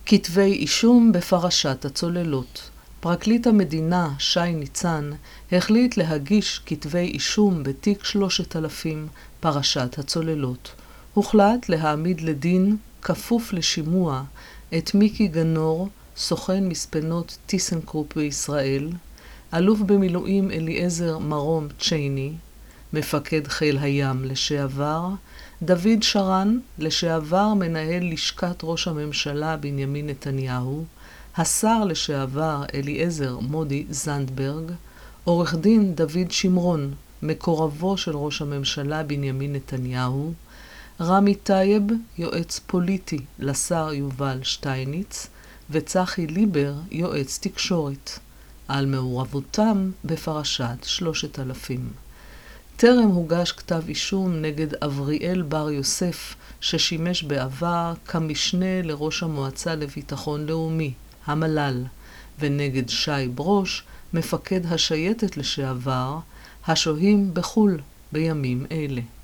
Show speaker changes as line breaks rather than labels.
כתבי אישום בפרשת הצוללות. פרקליט המדינה, שי ניצן, החליט להגיש כתבי אישום בתיק 3000, פרשת הצוללות. הוחלט להעמיד לדין, כפוף לשימוע, את מיקי גנור, סוכן מספנות טיסנקרופ בישראל, אלוף במילואים אליעזר מרום צ'ייני, מפקד חיל הים לשעבר, דוד שרן, לשעבר מנהל לשכת ראש הממשלה בנימין נתניהו, השר לשעבר אליעזר מודי זנדברג, עורך דין דוד שמרון, מקורבו של ראש הממשלה בנימין נתניהו, רמי טייב, יועץ פוליטי לשר יובל שטייניץ, וצחי ליבר, יועץ תקשורת, על מעורבותם בפרשת 3000. טרם הוגש כתב אישום נגד אבריאל בר יוסף, ששימש בעבר כמשנה לראש המועצה לביטחון לאומי, המל"ל, ונגד שי ברוש, מפקד השייטת לשעבר, השוהים בחול בימים אלה.